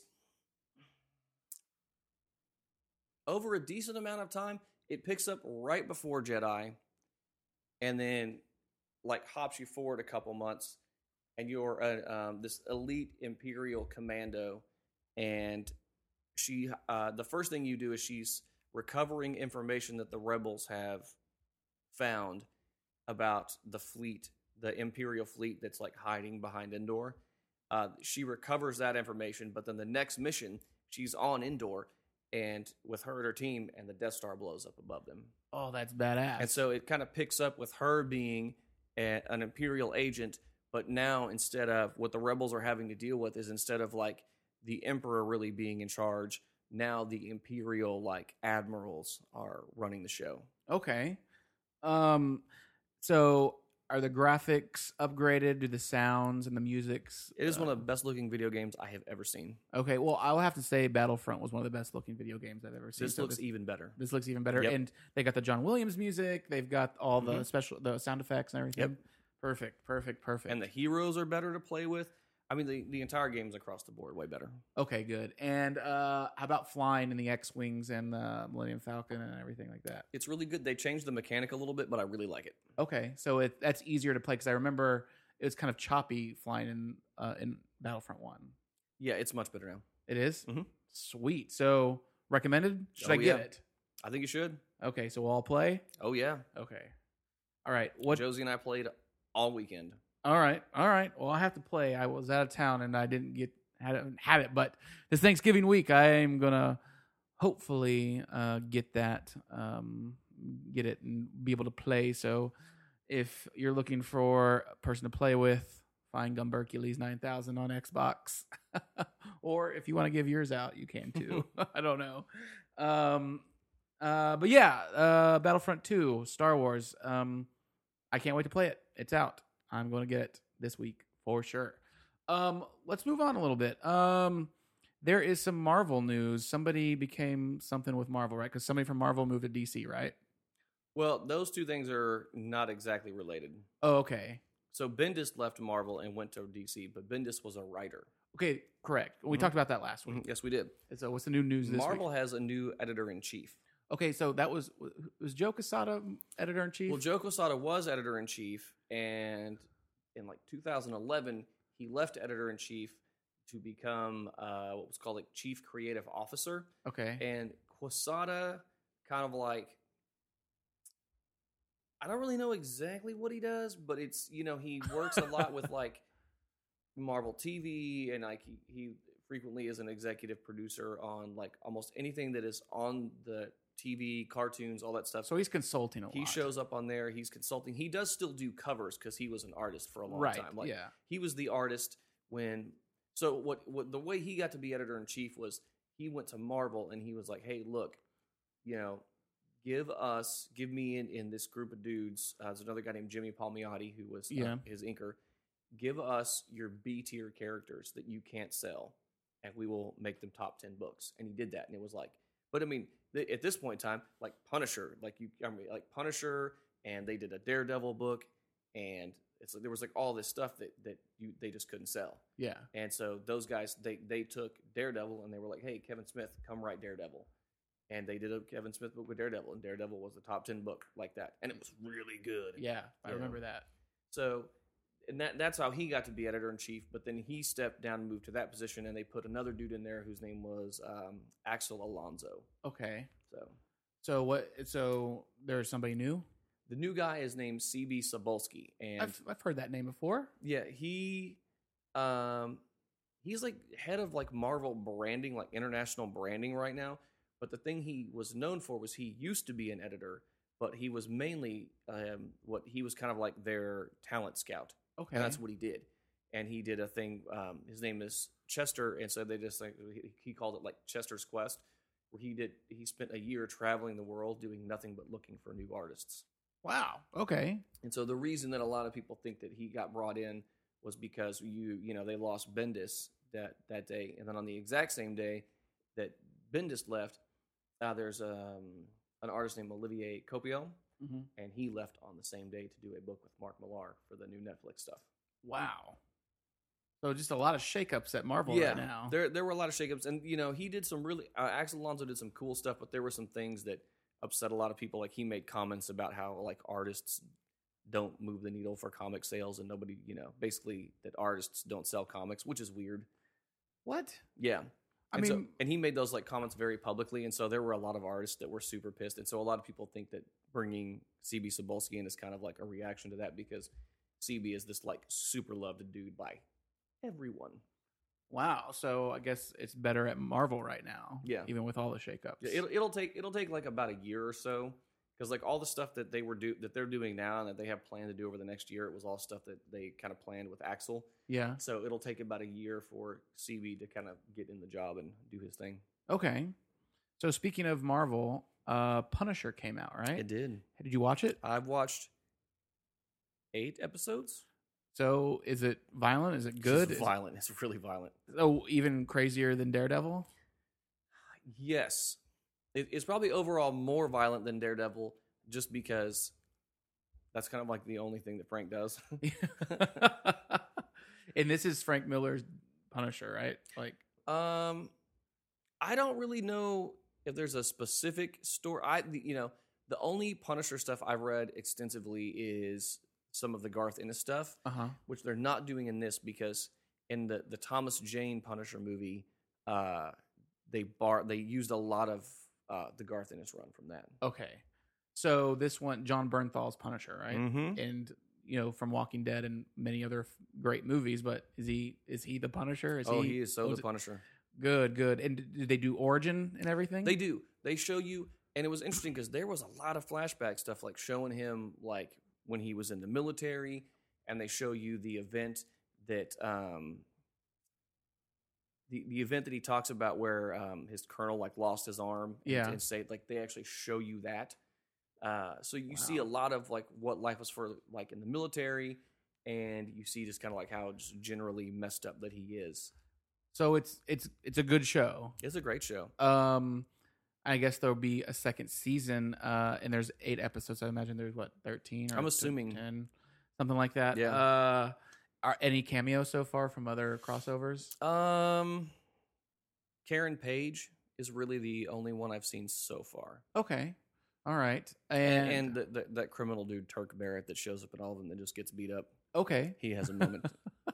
over a decent amount of time. It picks up right before Jedi, and then like hops you forward a couple months, and you're a, um, this elite Imperial commando, and she uh, the first thing you do is she's recovering information that the rebels have found about the fleet, the Imperial fleet that's like hiding behind Endor. Uh, she recovers that information, but then the next mission, she's on Endor, and with her and her team, and the Death Star blows up above them. Oh, that's badass. And so it kind of picks up with her being a, an Imperial agent, but now instead of what the rebels are having to deal with is instead of like the Emperor really being in charge, now the Imperial like admirals are running the show. Okay. Um. So are the graphics upgraded? Do the sounds and the music's? It is uh, one of the best looking video games I have ever seen. Okay, well, I'll have to say Battlefront was one of the best looking video games I've ever seen. This So looks even better. This looks even better, Yep. and they got the John Williams music. They've got all the Mhm. special, the sound effects and everything. Yep. Perfect, perfect, perfect. And the heroes are better to play with. I mean, the, the entire game's across the board way better. Okay, good. And uh, how about flying in the X-wings and the Millennium Falcon and everything like that? It's really good. They changed the mechanic a little bit, but I really like it. Okay, so it that's easier to play because I remember it was kind of choppy flying in uh, in Battlefront One. Yeah, it's much better now. It is? Mhm. Sweet. So recommended? Should Oh, I get yeah. it? I think you should. Okay, so we'll all play. Oh, yeah. Okay. All right. What? Josie and I played all weekend. All right, all right. Well, I have to play. I was out of town and I didn't get had it, had it. But this Thanksgiving week, I am gonna hopefully uh, get that, um, get it, and be able to play. So, if you're looking for a person to play with, find Gumbercules nine thousand on Xbox, or if you want to give yours out, you can too. I don't know. Um, uh, but yeah, uh, Battlefront two, Star Wars. Um, I can't wait to play it. It's out. I'm going to get it this week for sure. Um, let's move on a little bit. Um, there is some Marvel news. Somebody became something with Marvel, right? Because somebody from Marvel moved to D C, right? Well, those two things are not exactly related. Oh, okay. So Bendis left Marvel and went to D C, but Bendis was a writer. Okay, correct. We Mhm. talked about that last week. Yes, we did. So what's the new news this Marvel week? has a new editor in chief. Okay, so that was was Joe Quesada editor in chief? Well, Joe Quesada was editor in chief, and in like two thousand eleven, he left editor in chief to become uh, what was called like chief creative officer. Okay. And Quesada kind of like, I don't really know exactly what he does, but it's, you know, he works a lot with like Marvel T V, and like he, he frequently is an executive producer on like almost anything that is on the T V, cartoons, all that stuff. So he's consulting a lot. He shows up on there. He's consulting. He does still do covers because he was an artist for a long right. time. Like yeah. he was the artist when. So what? What the way he got to be editor in chief was he went to Marvel and he was like, "Hey, look, you know, give us, give me in, in this group of dudes." Uh, there's another guy named Jimmy Palmiotti who was uh, Yeah. his inker. Give us your B tier characters that you can't sell, and we will make them top ten books. And he did that, and it was like, but I mean, th- at this point in time, like Punisher, like you, I mean, like Punisher, and they did a Daredevil book, and it's like there was like all this stuff that that you they just couldn't sell. Yeah. And so those guys, they they took Daredevil, and they were like, hey, Kevin Smith, come write Daredevil. And they did a Kevin Smith book with Daredevil, and Daredevil was the top ten book like that, and it was really good. Yeah. I Yeah. remember that. So, and that that's how he got to be editor in chief. But then he stepped down and moved to that position, and they put another dude in there whose name was um, Axel Alonso. Okay. So So what? So there's somebody new. the new guy is named C B Sobolski, and I've I've heard that name before. yeah, he um he's like head of like Marvel branding, like international branding right now. But the thing he was known for was he used to be an editor, but he was mainly um, what he was kind of like their talent scout. Okay. And that's what he did. And he did a thing. Um, his name is Chester, and so they just like he, he called it like Chester's Quest, where he did. He spent a year traveling the world doing nothing but looking for new artists. Wow. Okay. And so the reason that a lot of people think that he got brought in was because you you know they lost Bendis that that day, and then on the exact same day that Bendis left, uh, there's um, an artist named Olivier Copiel, Mm-hmm. and he left on the same day to do a book with Mark Millar for the new Netflix stuff. Wow. So just a lot of shakeups at Marvel yeah, right now. there there were a lot of shakeups, and you know he did some really. Uh, Axel Alonso did some cool stuff, but there were some things that upset a lot of people. Like he made comments about how like artists don't move the needle for comic sales, and nobody, you know, basically that artists don't sell comics, which is weird. What? Yeah. I and so, mean, and he made those like comments very publicly, and so there were a lot of artists that were super pissed, and so a lot of people think that bringing C B Sobolski in is kind of like a reaction to that because C B is this like super loved dude by everyone. wow. So I guess it's better at Marvel right now. Yeah. Even with all the shakeups. Yeah, it'll, it'll take it'll take like about a year or so because like all the stuff that they were do that they're doing now and that they have planned to do over the next year, it was all stuff that they kind of planned with Axel. Yeah. So it'll take about a year for C B to kind of get in the job and do his thing. Okay. So speaking of Marvel, uh, Punisher came out, right? It did. Did you watch it? I've watched eight episodes. So is it violent? Is it good? It's Is- violent. It's really violent. oh, even crazier than Daredevil? Yes, it, it's probably overall more violent than Daredevil, just because that's kind of like the only thing that Frank does. And this is Frank Miller's Punisher, right? Like, um, I don't really know if there's a specific story. I, the- you know, the only Punisher stuff I've read extensively is some of the Garth Ennis stuff, uh huh. which they're not doing in this because in the the Thomas Jane Punisher movie, uh, they bar they used a lot of uh, the Garth Ennis run from that. Okay. So this one, John Bernthal's Punisher, right? Mm-hmm. And you know, from Walking Dead and many other f- great movies, but is he is he the Punisher? Is Oh, he is so was the it- Punisher. Good, good. And d- did they do origin and everything? They do. They show you, and it was interesting because there was a lot of flashback stuff, like showing him like when he was in the military, and they show you the event that um, the the event that he talks about where um, his colonel like lost his arm. Yeah. and, and say like they actually show you that. Uh, so you see a Wow. lot of like what life was for like in the military, and you see just kind of like how just generally messed up that he is. So it's it's it's a good show. It's a great show. Um, I guess there'll be a second season. Uh, and there's eight episodes. I imagine there's what thirteen. Or I'm assuming. ten, something like that. Yeah. Uh, are any cameos so far from other crossovers? Um, Karen Page is really the only one I've seen so far, Okay, all right. and, And, and the, the, that criminal dude Turk Barrett that shows up in all of them that just gets beat up. okay. He has a moment.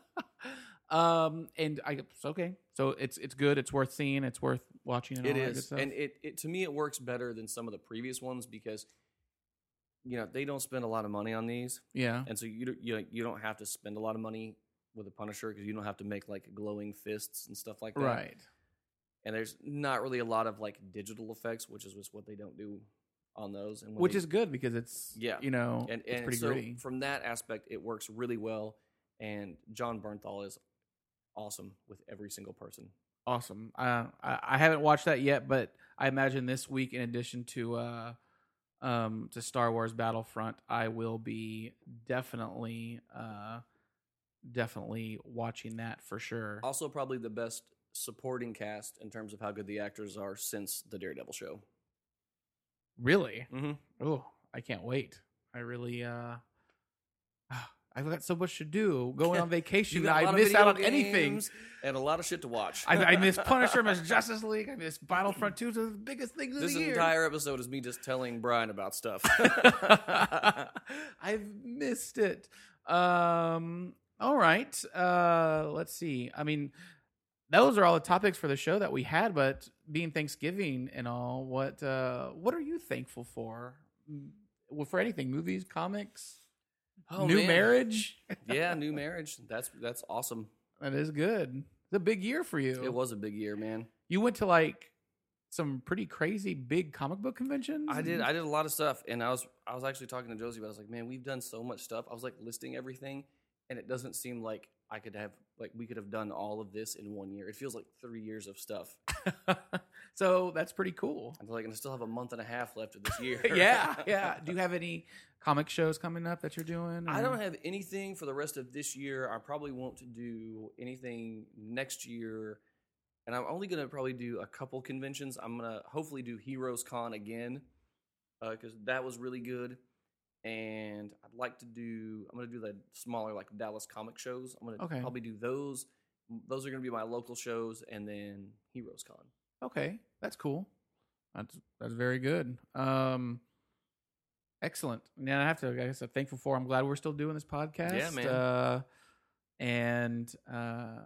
um, and I okay. So it's it's good. It's worth seeing. It's worth watching. And It all that good is, stuff. and it, it to me it works better than some of the previous ones because you know they don't spend a lot of money on these, yeah. and so you don't- you you don't have to spend a lot of money with a Punisher because you don't have to make like glowing fists and stuff like that. Right. And there's not really a lot of like digital effects, which is just what they don't do on those. And when Which they- is good because it's Yeah. you know and, it's and pretty so gritty. from that aspect, it works really well. And John Bernthal is awesome with every single person. Awesome. Uh, I I haven't watched that yet, but I imagine this week, in addition to uh, um, to Star Wars Battlefront, I will be definitely uh, definitely watching that for sure. Also, probably the best supporting cast in terms of how good the actors are since the Daredevil show. Really? Mm-hmm. Oh, I can't wait. I really. Uh, I've got so much to do. Going on vacation, I miss out on anything. and a lot of shit to watch. I, I miss Punisher, I miss Justice League, I miss Battlefront two. So the biggest things of this the year. entire episode is me just telling Brian about stuff. I've missed it. Um, all right. Uh, let's see. I mean, those are all the topics for the show that we had. But being Thanksgiving and all, what uh, what are you thankful for? Mm, Well, for anything, movies, comics, Oh, new man. marriage. Yeah, new marriage. That's that's awesome. That is good. It's a big year for you. It was a big year, man. You went to like some pretty crazy big comic book conventions. I did. I did a lot of stuff, and I was I was actually talking to Josie about. it. I was like, man, we've done so much stuff. I was like listing everything, and it doesn't seem like I could have like we could have done all of this in one year. It feels like three years of stuff. So that's pretty cool. I'm like, and I still have a month and a half left of this year. yeah, yeah. Do you have any comic shows coming up that you're doing? I or- don't have anything for the rest of this year. I probably won't do anything next year. And I'm only going to probably do a couple conventions. I'm going to hopefully do Heroes Con again because uh, that was really good. And I'd like to do, I'm going to do the smaller like Dallas comic shows. I'm going to Okay. probably do those. Those are going to be my local shows and then Heroes Con. Okay, that's cool. That's that's very good. Um, excellent. Yeah, I have to. I guess I'm thankful for. I'm glad we're still doing this podcast. Yeah, man. Uh, and uh,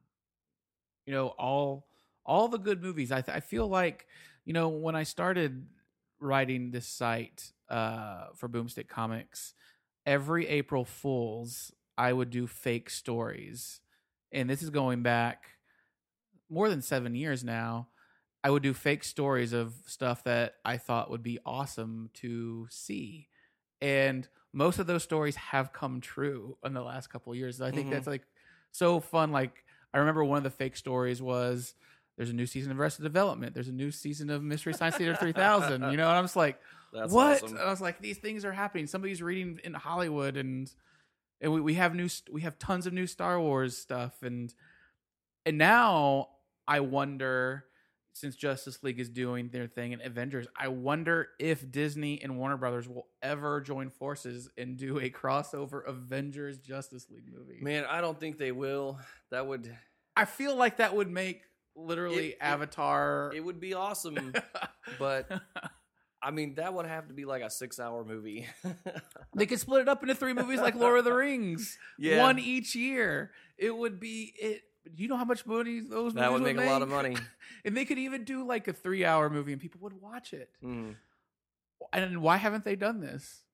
you know, all all the good movies. I th- I feel like you know when I started writing this site uh, for Boomstick Comics, every April Fools I would do fake stories, and this is going back more than seven years now. I would do fake stories of stuff that I thought would be awesome to see. And most of those stories have come true in the last couple of years. I think Mhm. that's like so fun. Like I remember one of the fake stories was there's a new season of Arrested Development. There's a new season of Mystery Science Theater three thousand. You know, and I'm just like, That's what? awesome. And I was like, these things are happening. Somebody's reading in Hollywood and and we, we have new we have tons of new Star Wars stuff, and and now I wonder, since Justice League is doing their thing and Avengers, I wonder if Disney and Warner Brothers will ever join forces and do a crossover Avengers Justice League movie. Man, I don't think they will. That would. I feel like that would make literally It- it- Avatar. It would be awesome, but I mean that would have to be like a six-hour movie. They could split it up into three movies like Lord of the Rings, Yeah. one each year. It would be it. Do you know how much money those That movies would make a lot of money. And they could even do like a three-hour movie, and people would watch it. Mm. And why haven't they done this?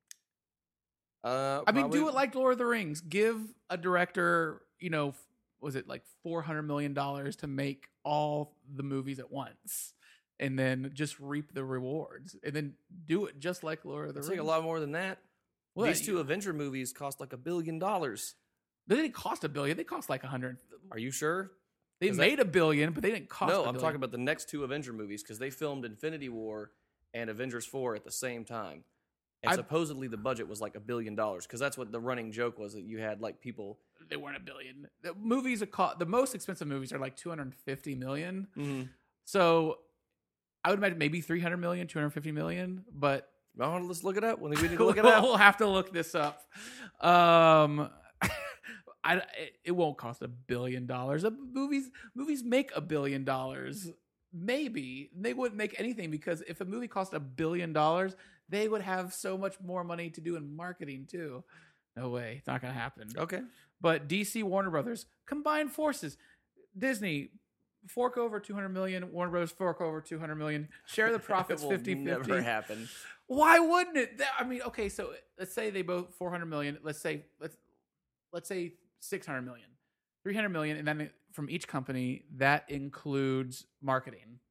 Uh, I mean, probably- do it like Lord of the Rings. Give a director, you know, was it like four hundred million dollars to make all the movies at once, and then just reap the rewards, and then do it just like Lord of the It'd Rings. take a lot more than that. What? These two Avenger movies cost like a billion dollars. They didn't cost a billion. They cost like a hundred. Are you sure? They 'Cause made a billion, but they didn't cost. No, a I'm billion. talking about the next two Avenger movies because they filmed Infinity War and Avengers four at the same time. And I- supposedly the budget was like a billion dollars because that's what the running joke was, that you had like people. They weren't a billion. The movies are cost. The most expensive movies are like two hundred fifty million. Mm-hmm. So I would imagine maybe three hundred million, two hundred fifty million, but Oh, let's look it up. We need to look it up. we'll have to look this up. Um, I, it, it won't cost a billion dollars. Uh, Movies movies make a billion dollars. Maybe they wouldn't make anything because if a movie cost a billion dollars, they would have so much more money to do in marketing too. No way, it's not gonna happen. Okay. But D C, Warner Brothers, combine forces. Disney, fork over two hundred million. Warner Brothers, fork over two hundred million. Share the profits It will fifty fifty. never happen. Why wouldn't it? That- I mean, okay, so let's say they both four hundred million. Let's say let's let's say six hundred million. three hundred million, and then from each company that includes marketing.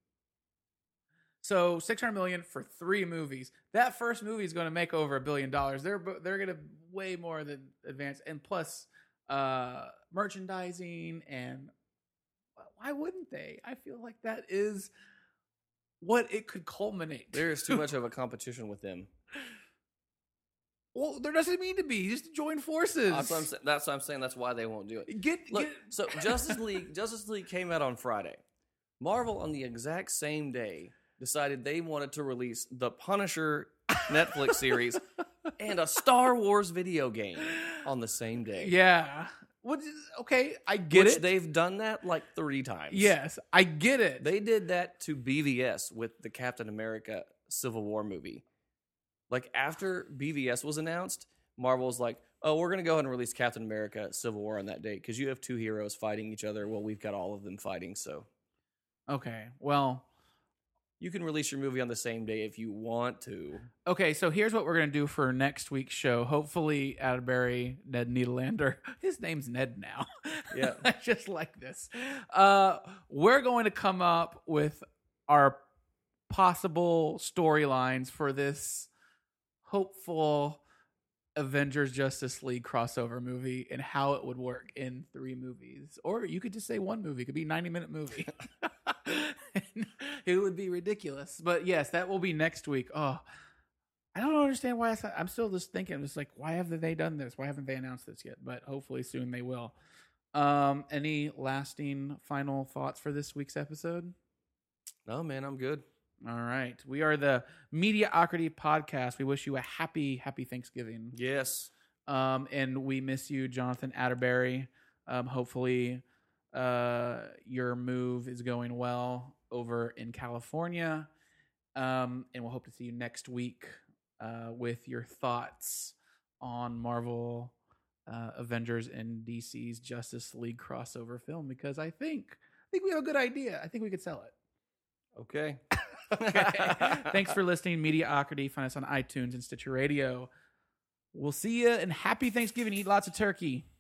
So six hundred million for three movies. That first movie is going to make over a billion dollars. They're bo- they're going to way more than advance, and plus uh, merchandising. And why wouldn't they? I feel like that is what it could culminate. There is too much of a competition with them. Well, there doesn't mean to be. Just join forces. That's what I'm, sa- that's what I'm saying. That's why they won't do it. Get Look, get. so Justice League, Justice League came out on Friday. Marvel on the exact same day decided they wanted to release the Punisher Netflix series and a Star Wars video game on the same day. Yeah. What? Okay, I get Which it. they've done that like three times. Yes, I get it. They did that to B V S with the Captain America Civil War movie. Like after B V S was announced, Marvel was like, oh, we're going to go ahead and release Captain America Civil War on that date because you have two heroes fighting each other. Well, we've got all of them fighting, so Okay. Well, you can release your movie on the same day if you want to. okay, so here's what we're going to do for next week's show. Hopefully, Atterbury, Ned Needlander. His name's Ned now. Yeah. I just like this. Uh, we're going to come up with our possible storylines for this hopeful Avengers Justice League crossover movie and how it would work in three movies. Or you could just say one movie. It could be a ninety minute movie. It would be ridiculous. But yes, that will be next week. Oh, I don't understand why. I, I'm still just thinking, it's like, why haven't they done this? Why haven't they announced this yet? But hopefully soon they will. Um, any lasting final thoughts for this week's episode? No, man, I'm good. All right. We are the Mediocrity Podcast. We wish you a happy, happy Thanksgiving. Yes. Um, and we miss you, Jonathan Atterbury. Um, hopefully uh, your move is going well over in California. Um, and we'll hope to see you next week uh, with your thoughts on Marvel, uh, Avengers, and D C's Justice League crossover film. Because I think I think we have a good idea. I think we could sell it. Okay. Okay. Thanks for listening, Mediocrity. Find us on iTunes and Stitcher Radio. We'll see you, and happy Thanksgiving. Eat lots of turkey.